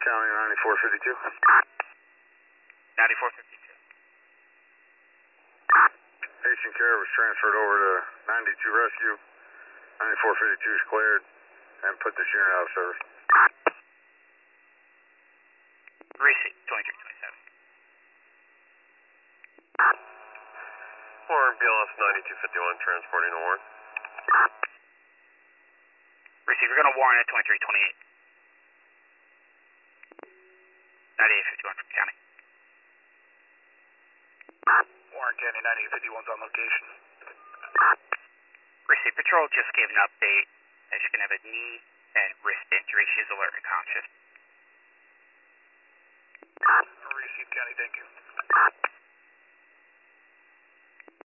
County 9452. 9452. Patient care was transferred over to 92 Rescue. 9452 is cleared and put this unit out of service. Receipt 2327. Warren BLS 9251 transporting a warrant. Receipt, we're going to warrant at 2328. 9851 from County. Warren County 9851's on location. Receipt, Patrol just gave an update that she's going to have a knee and wrist injury. She's alert and conscious. Receipt County, thank you.